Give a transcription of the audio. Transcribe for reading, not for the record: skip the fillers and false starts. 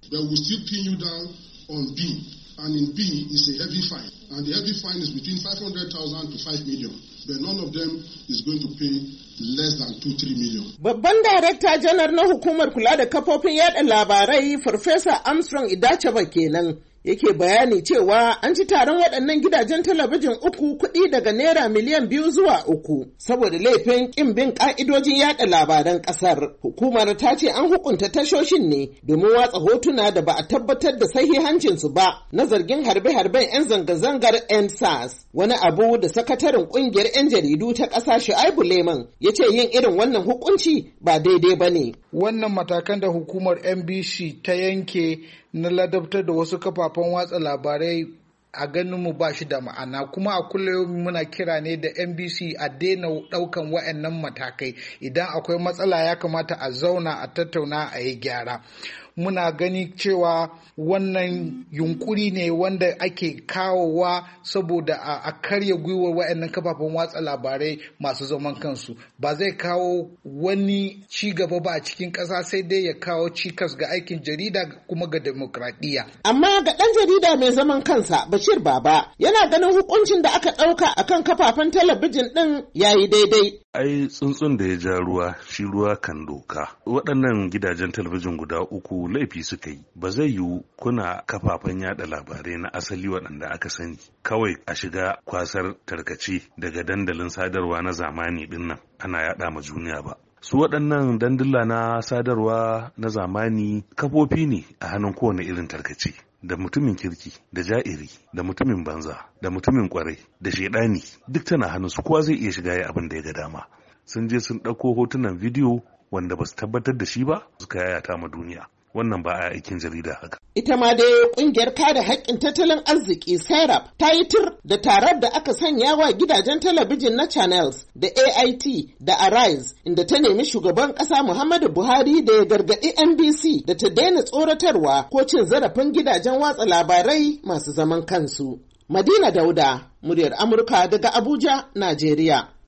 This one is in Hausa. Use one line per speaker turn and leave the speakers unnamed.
But we still pin you down on B. And in B is a heavy fine. And the heavy fine is between 500,000 to 5 million. But none of them is going to pay less than 2-3 million.
Babban Darekta Janar na Hukumar Kula da Kafofin Yaɗa Labarai Farfesa Armstrong Idachaba kenan yake bayani cewa an ci taron waɗannan gidajen talabijin uku kuɗi daga naira miliyan 2 zuwa 3 saboda laifin ƙin bin ƙa'idojin yaɗa labaran ƙasar. Hukumar ta ce an hukunta tashoshin ne domin watsa hotuna da ba a tabbatar da sahihancinsu ba na zargin harbe-harben 'yan zanga-zangar EndSARS, wani abu da sakataren ƙungiyar 'yan jaridu ta ƙasa Shu'aibu Leman ya ce yin irin wannan hukunci ba daidai ba ne.
Wannan matakan da hukumar NBC ta yanke na ladabtar da wasu kafafen watsa labarai a ganinmu ba shi da ma'ana, kuma a kullum muna kira ne da NBC a daina ɗaukan wa'annan matakai. Idan akwai matsala ya kamata a zauna a tattauna a yi gyara. Muna gani cewa wannan yunkuri ne wanda ake kawowa saboda a karya gwiwar wa'annan kafafen watsa labarai masu zaman kansu. Ba zai kawo wani ci gaba ba a cikin ƙasa, sai dai ya kawo cikas ga aikin jarida kuma ga demokradiyya.
Amma ga ɗan jarida mai zaman kansa Bashir Baba yana ganin hukuncin da aka ɗauka akan kafafen talabijin ɗin yayi daidai.
Ai tsuntsun da ya ja ruwa shi ruwa kan doka. Waɗannan gidajen talabijin guda uku laifi suka yi. Ba zai yiwu kuna kafafen yada labarai na asali waɗanda aka sani kawai a shiga kwasar tarkace daga dandalin sadarwa na zamani ɗin nan ana yada ma duniya ba. Su waɗannan dandula na sadarwa na zamani kafofi ne a hannun kowane irin tarkace. Da mutumin kirki, da ja'iri, da mutumin banza, da mutumin kwarai, da shaidani duk tana hannun su, kowa zai iya shiga ya abin da ya ga dama. Sun je sun ɗauko hotunan bidiyo wanda ba su tabbatar da shi ba suka yayata ma duniya. Wannan ba a aikin jarida haka.
Ita ma dai kungiyar kare haƙƙin tattalin arziki Serap ta yi tir da tarar da aka sanya wa gidajen talabijin na Channels da AIT da Arise, inda ta nemi shugaban ƙasa Muhammadu Buhari da ya gargaɗi NBC da ta daina tsoratarwa ko cin zarafin gidajen watsa labarai masu zaman kansu. Madina Dauda, muryar Amurka daga Abuja, Najeriya.